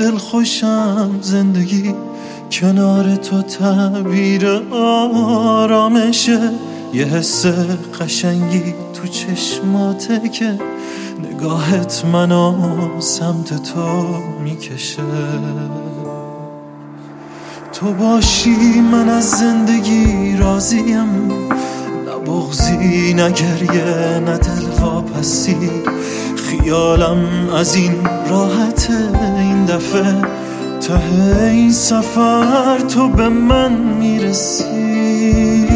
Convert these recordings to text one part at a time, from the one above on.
دلخوشم زندگی کنار تو تعبیر آرامشه، یه حس قشنگی تو چشماته که نگاهت منو سمت تو میکشه. تو باشی من از زندگی راضیم، نه بغضی نه گریه نه دلواپسی. خیالم از این راحته این دفعه، ته این سفر تو به من میرسی.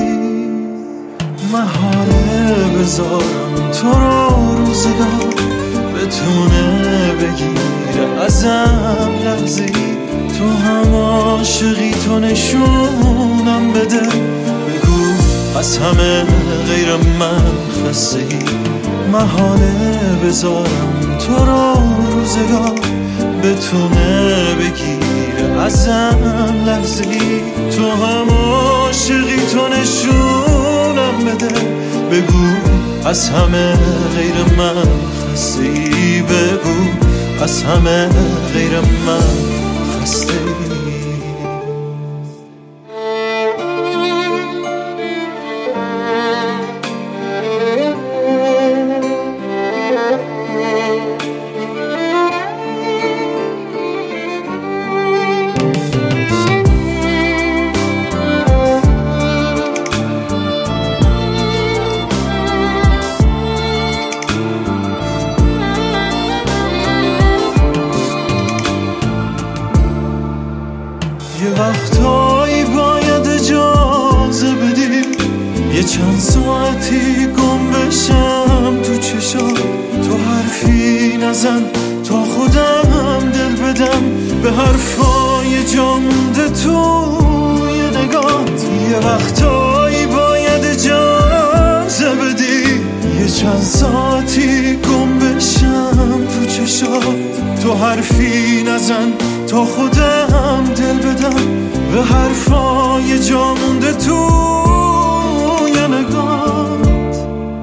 محاله بذارم تو رو روزگار بتونه بگیره ازم لحظه‌ای. تو هم عاشقی تو نشونم بده، بگو از همه غیر من خسته‌ای. محاله بذارم تو رو روزگار بتونه بگیره ازم لحظه‌ای. تو هم عاشقی تو نشونم بده، بگو از همه غیر من خسته‌ای. بگو از همه غیر من خسته‌ای. یه وقتایی باید اجازه بدی یه چند ساعتی گم بشم تو چشات. تو حرفی نزن تا خودم دل بدم به حرفای جا مونده توی نگات. یه وقتایی باید اجازه بدی یه چند ساعتی گم بشم تو چشات. تو حرفی نزن تا خودم دل بدم به حرفای جا مونده توی نگات.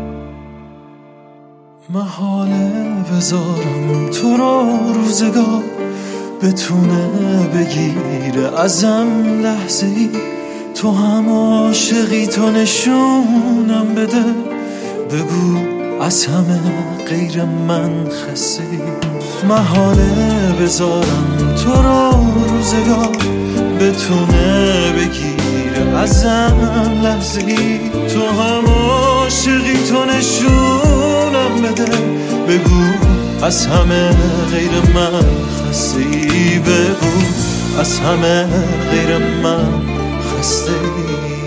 محاله بذارم تو رو روزگار بتونه بگیره ازم لحظه‌ای. تو هم عاشقی تو نشونم بده، بگو از همه غیر من خسته‌ای. محاله بذارم تو رو روزگار بتونه بگیره ازم لحظه‌ای. تو هم عاشقی تو نشونم بده، بگو از همه غیر من خسته‌ای. بگو از همه غیر من خسته‌ای.